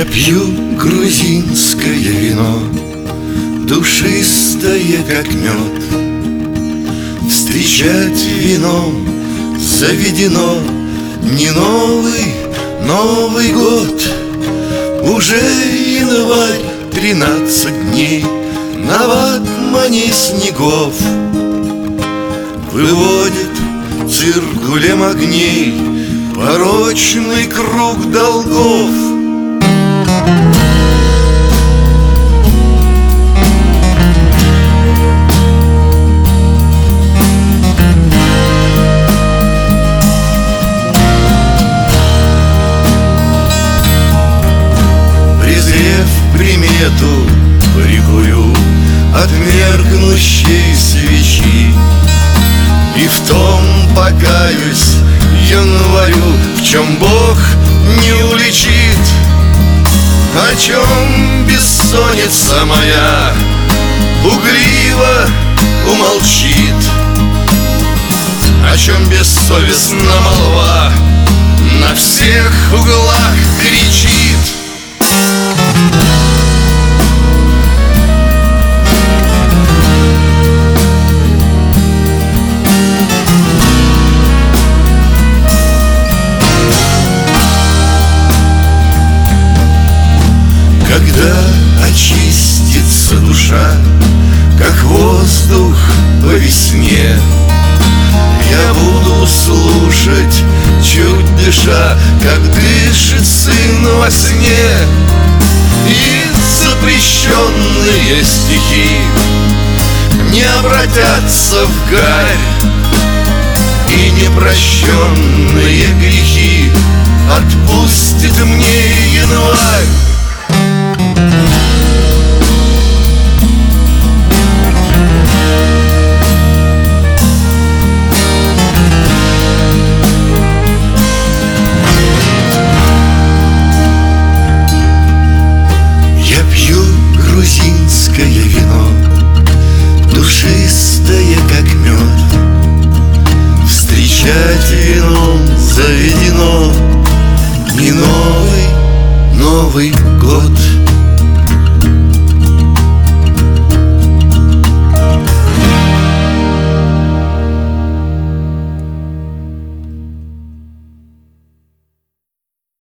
Я пью грузинское вино, душистое, как мед. Встречать вином заведено не Новый год. Уже январь, 13 дней на ватмане снегов. Выводит циркулем огней порочный круг долгов. Презрев примету, прикурю от меркнущей свечи, и в том покаюсь январю, в чем Бог не уличит. О чем бессонница моя пугливо умолчит, о чем бессовестна молва на всех углах кричит. Когда очистится душа, как воздух по весне, я буду слушать, чуть дыша, как дышит сын во сне. И запрещенные стихи не обратятся в гарь, и непрощенные грехи отпустит мне январь. Грузинское вино, душистое, как мед. Встречать вином заведено не Новый год.